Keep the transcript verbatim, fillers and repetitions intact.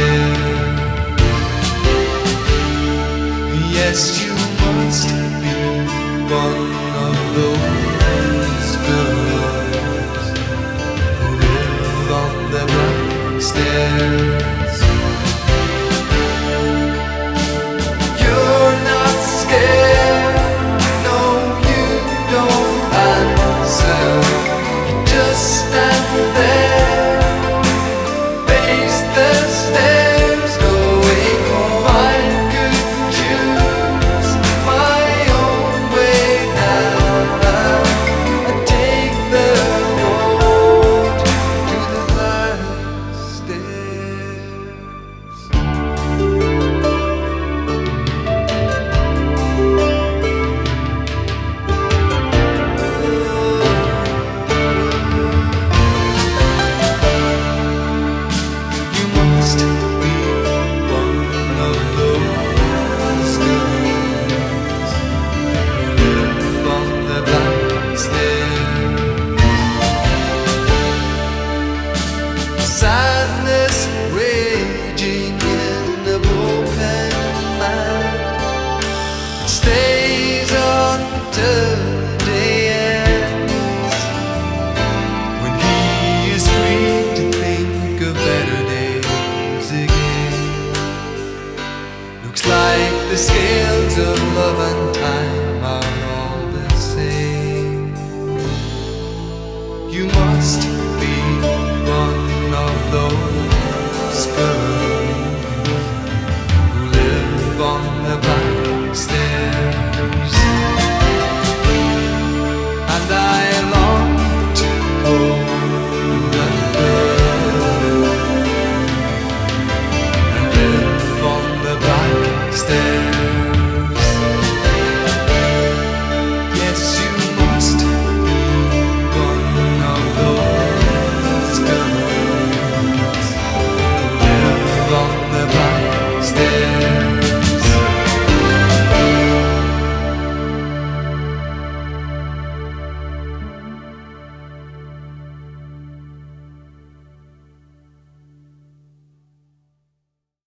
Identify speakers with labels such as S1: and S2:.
S1: stare. Yes, you must be one of those girls who live on the black stairs. You're not scared, no, you don't answer. You just stand there, face the stairs, going, I could choose my own way now. I take the road to the black stairs. You must be one of those girls who live on the black stairs. Sadness raging in a broken man stays on till the day ends, when he is free to think of better days again. Looks like the scales of love and